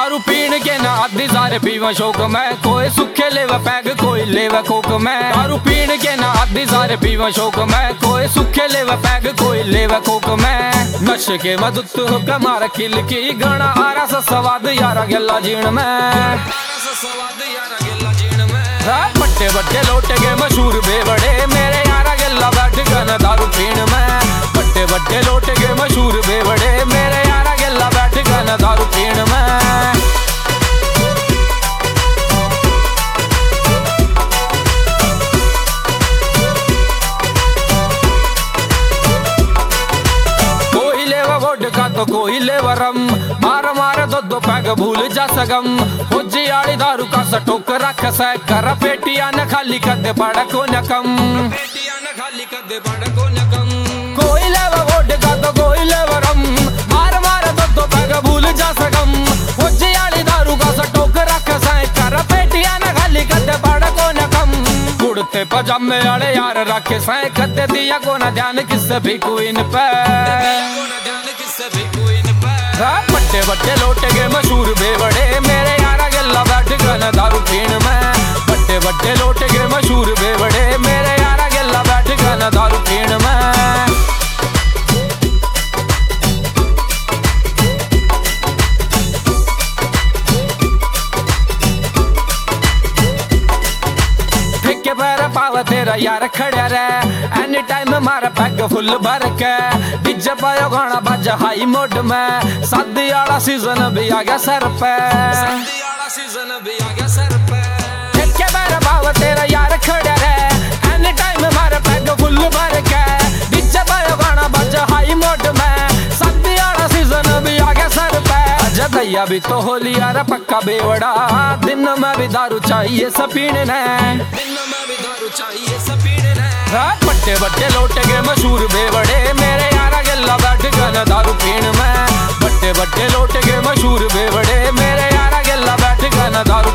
दारू पीण के ना आधी सारे पीवा शौक में, कोई सुखे लेवा पैग कोई लेवा कोक में। दारू पीण के ना आधी सारे पीवा शौक में, कोई सुखे लेवा पैग कोई लेवा कोक में। नशे के मदुत हो कमार किल की गणा आरा सा स्वाद यारा गला जीण में। बड्डे बड्डे लोटे के मशहूर बेवड़े मेरे यारा गला बैठ गन दारू पीण में। बड्डे बड्डे लोटे के मशहूर बेवड़े मेरे यारा गला बैठ गन दारू पीण में। तो कोई ले वरम मार मार दो पैग भूल जा सगम। हुज्जी आड़ी दारू का सटोक रख सै कर पेटिया न खाली कर दे बड़ा को न कम। पेटिया न खाली कर दे बड़ा को न कम। कोई ले वोड का तो कोई ले वरम मार मार दो पैग भूल जा सगम। हुज्जी आड़ी दारू का सटोक रख सै कर पेटिया न खाली कर दे बड़ा को न कम। कुड़ते पजामे आड़े यार रखे सै कदे दिया को न ध्यान किससे भी कोई न पे। बड्डे बड्डे लोटे के मशहूर बेवड़े मेरे यारा गला बैठ गन दारू पीण में। बड्डे बड्डे लोटे के मशहूर बेवड़े मेरे यारा गला बैठ गन दारू पीण में। ठेके पर पावा तेरा यार खड़ा रे एनी टाइम मारा पैग फुल भर के। डीजे पायो गाना बाजा हाई मोड में। शादी वाला सीजन भी आ गया सर पे। शादी वाला सीजन भी आ गया सर पे। ठेके पर पावा तेरा यार खड़ा रे एनी टाइम मारा पैग फुल भर के। डीजे पायो गाना बाजा हाई मोड में। शादी वाला सीजन भी आ गया सर पे। अजय दैया भी तो होली यार पक्का बेवड़ा। दिन में भी दारू चाहिए सपीने ने। चाहिए सपीने ने। बड्डे बड्डे लोटे के मशहूर बेवड़े मेरे यारा गला बैठ गन दारू पीण में। बड्डे बड्डे लोटे के मशहूर बेवड़े मेरे यारा गला बैठ गन दारू